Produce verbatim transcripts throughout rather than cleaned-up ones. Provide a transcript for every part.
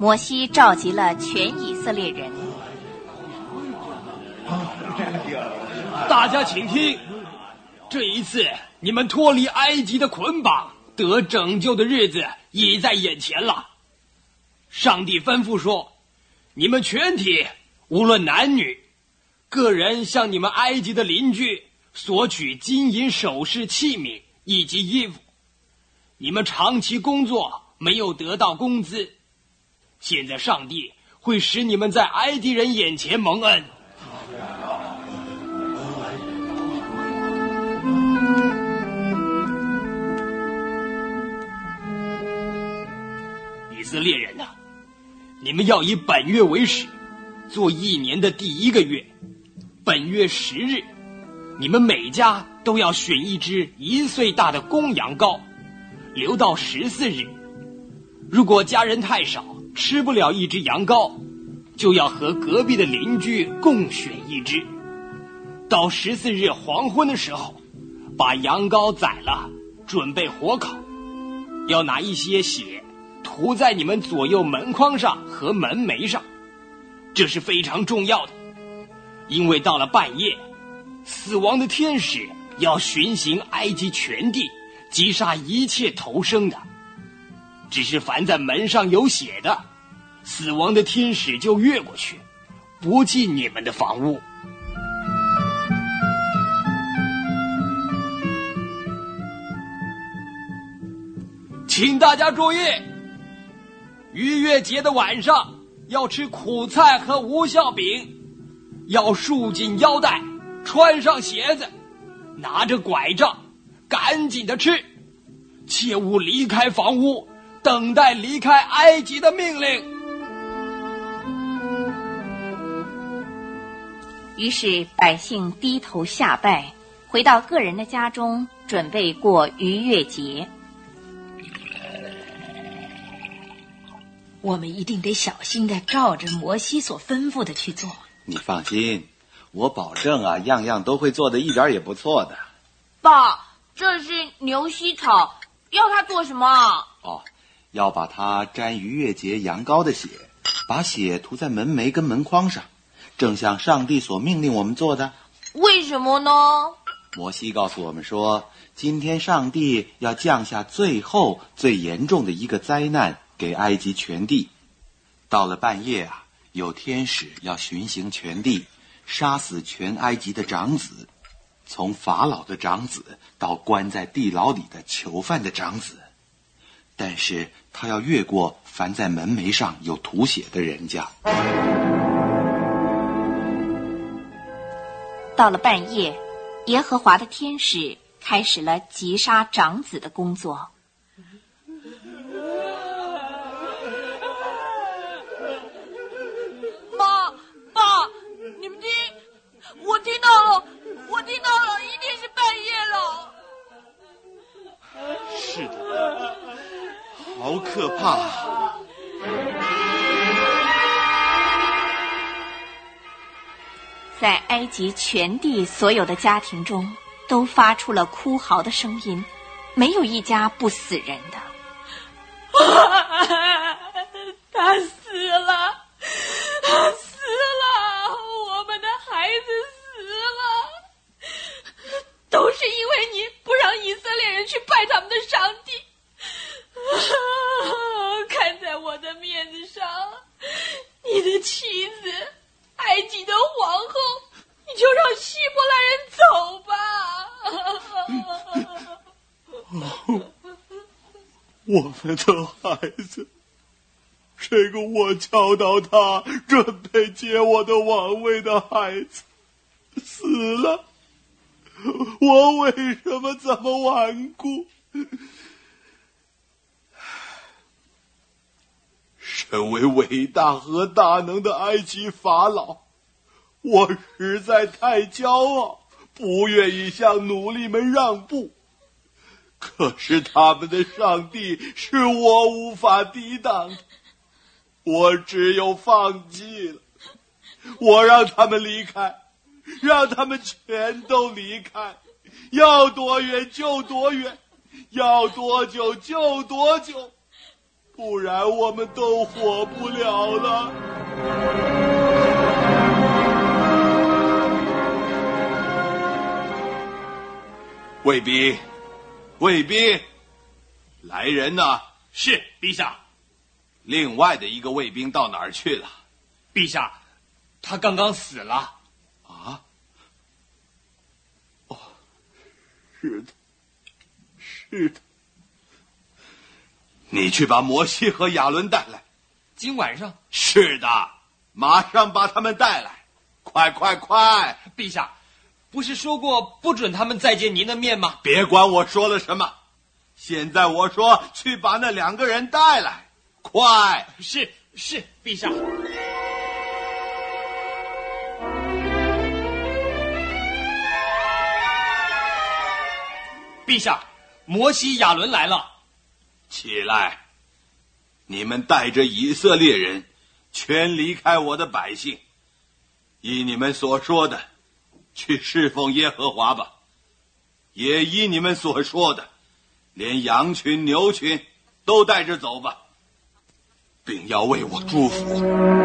摩西召集了全以色列人。 大家请听，这一次你们脱离埃及的捆绑，得拯救的日子已在眼前了。上帝吩咐说，你们全体无论男女，个人向你们埃及的邻居索取金银首饰器皿以及衣服。你们长期工作没有得到工资，现在上帝会使你们在埃及人眼前蒙恩。以色列人啊，你们要以本月为始，做一年的第一个月。本月十日，你们每家都要选一只一岁大的公羊羔，留到十四日。如果家人太少，吃不了一只羊羔，就要和隔壁的邻居共选一只。到十四日黄昏的时候，把羊羔宰了，准备火烤。要拿一些血涂在你们左右门框上和门楣上，这是非常重要的。因为到了半夜，死亡的天使要巡行埃及全地，击杀一切头生的。只是凡在门上有血的，死亡的天使就越过去，不进你们的房屋。请大家注意，逾越节的晚上要吃苦菜和无酵饼，要束紧腰带，穿上鞋子，拿着拐杖，赶紧的吃，切勿离开房屋，等待离开埃及的命令。 于是百姓低头下拜，回到个人的家中，准备过逾越节。 我们一定得小心地照着摩西所吩咐的去做。 你放心，我保证啊，样样都会做得一点也不错的。 爸，这是牛膝草，要它做什么？ 哦，要把它沾逾越节羊羔的血，把血涂在门楣跟门框上，正像上帝所命令我们做的。 为什么呢？ 摩西告诉我们说，今天上帝要降下最后最严重的一个灾难给埃及全地。到了半夜啊，有天使要巡行全地，杀死全埃及的长子，从法老的长子到关在地牢里的囚犯的长子。但是他要越过凡在门楣上有涂血的人家。 到了半夜，耶和华的天使开始了击杀长子的工作。 妈，爸，你们听，我听到了，我听到了，一定是半夜了。 是的，好可怕。 在埃及全地所有的家庭中，都发出了哭嚎的声音，没有一家不死人的。 他死了，他死了，我们的孩子死了，都是因为你不让以色列人去拜他们的上帝。看在我的面子上，你的妻子埃及的皇后，你就让希伯来人走吧。 我们的孩子，这个我教导他准备接我的王位的孩子死了，我为什么这么顽固？身为伟大和大能的埃及法老，我实在太骄傲，不愿意向奴隶们让步。可是他们的上帝是我无法抵挡的，我只有放弃了。我让他们离开，让他们全都离开，要多远就多远，要多久就多久。 不然我们都活不了了。卫兵，卫兵，来人呐！ 是，陛下。 另外的一个卫兵到哪儿去了？ 陛下，他刚刚死了。 啊？哦，是的，是的。你去把摩西和亚伦带来。 今晚上？ 是的，马上把他们带来，快快快！ 陛下，不是说过不准他们再见您的面吗？ 别管我说了什么，现在我说去把那两个人带来，快！ 是是，陛下。陛下，摩西、亚伦来了。 起来，你们带着以色列人全离开我的百姓，依你们所说的去侍奉耶和华吧，也依你们所说的连羊群牛群都带着走吧，并要为我祝福。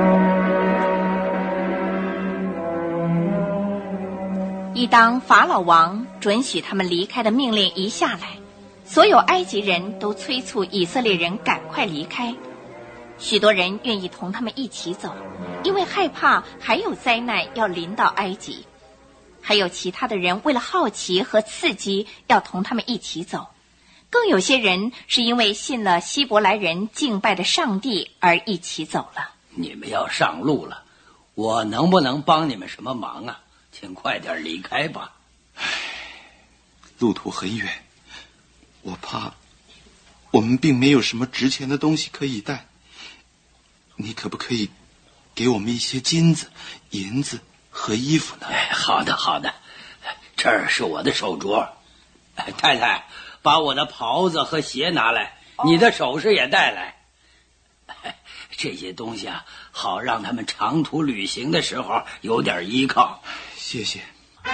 一当法老王准许他们离开的命令一下来，所有埃及人都催促以色列人赶快离开。许多人愿意同他们一起走，因为害怕还有灾难要临到埃及。还有其他的人为了好奇和刺激要同他们一起走，更有些人是因为信了希伯来人敬拜的上帝而一起走了。 你们要上路了，我能不能帮你们什么忙啊？请快点离开吧。 唉，路途很远，我怕我们并没有什么值钱的东西可以带，你可不可以给我们一些金子、银子和衣服呢？ 哎，好的好的，这儿是我的手镯。太太，把我的袍子和鞋拿来，你的首饰也带来。这些东西啊，好让他们长途旅行的时候有点依靠。 谢谢。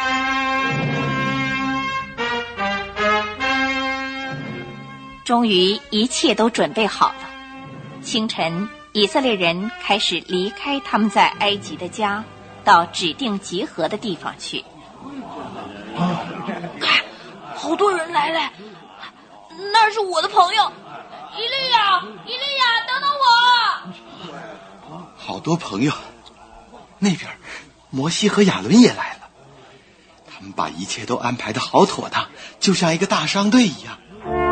终于一切都准备好了。清晨，以色列人开始离开他们在埃及的家，到指定集合的地方去。 看，好多人来了，那是我的朋友伊利亚，伊利亚，等等我！ 好多朋友，那边摩西和亚伦也来了，他们把一切都安排得好妥当，就像一个大商队一样。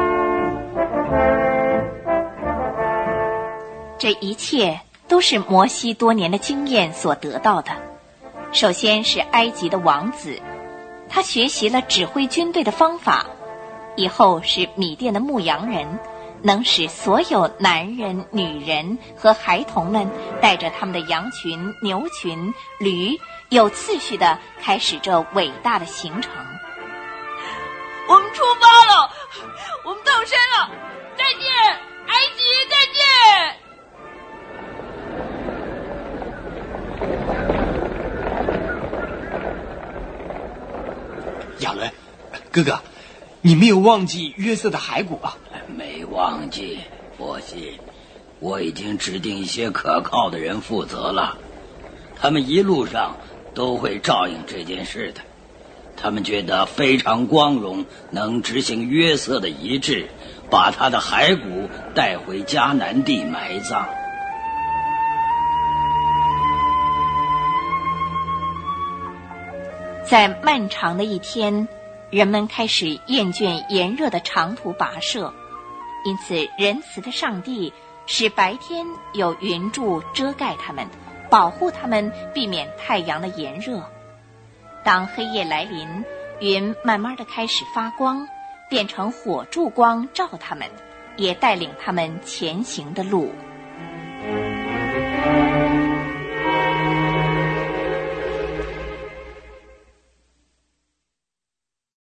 这一切都是摩西多年的经验所得到的。首先是埃及的王子，他学习了指挥军队的方法，以后是米甸的牧羊人，能使所有男人、女人和孩童们带着他们的羊群、牛群、驴，有次序地开始这伟大的行程。 我们出发了，我们到山了，再见，埃及，再见！ 亚伦，哥哥，你没有忘记约瑟的骸骨吧？ 没忘记，摩西，我已经指定一些可靠的人负责了，他们一路上都会照应这件事的。他们觉得非常光荣，能执行约瑟的遗志，把他的骸骨带回迦南地埋葬。 在漫长的一天，人们开始厌倦炎热的长途跋涉，因此仁慈的上帝使白天有云柱遮盖他们，保护他们避免太阳的炎热。当黑夜来临，云慢慢地开始发光，变成火柱光照他们，也带领他们前行的路。